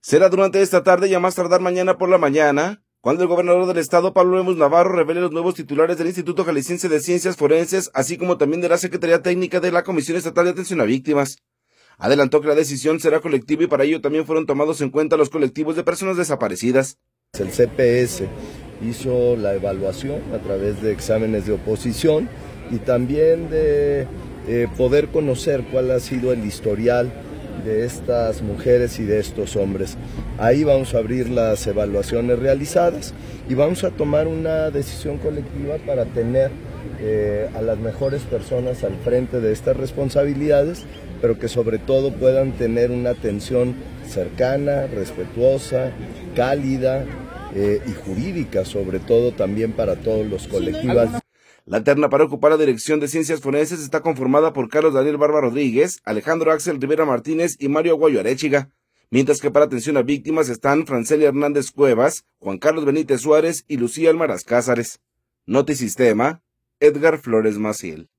Será durante esta tarde y a más tardar mañana por la mañana, cuando el gobernador del estado, Pablo Lemus Navarro, revele los nuevos titulares del Instituto Jalisciense de Ciencias Forenses, así como también de la Secretaría Técnica de la Comisión Estatal de Atención a Víctimas. Adelantó que la decisión será colectiva y para ello también fueron tomados en cuenta los colectivos de personas desaparecidas. El CPS hizo la evaluación a través de exámenes de oposición y también de poder conocer cuál ha sido el historial de estas mujeres y de estos hombres. Ahí vamos a abrir las evaluaciones realizadas y vamos a tomar una decisión colectiva para tener a las mejores personas al frente de estas responsabilidades, pero que sobre todo puedan tener una atención cercana, respetuosa, cálida y jurídica, sobre todo también para todos los colectivos. La terna para ocupar la dirección de Ciencias Forenses está conformada por Carlos Daniel Barba Rodríguez, Alejandro Axel Rivera Martínez y Mario Aguayo Arechiga, mientras que para atención a víctimas están Francelia Hernández Cuevas, Juan Carlos Benítez Suárez y Lucía Almaraz Cázares. Notisistema, Edgar Flores Maciel.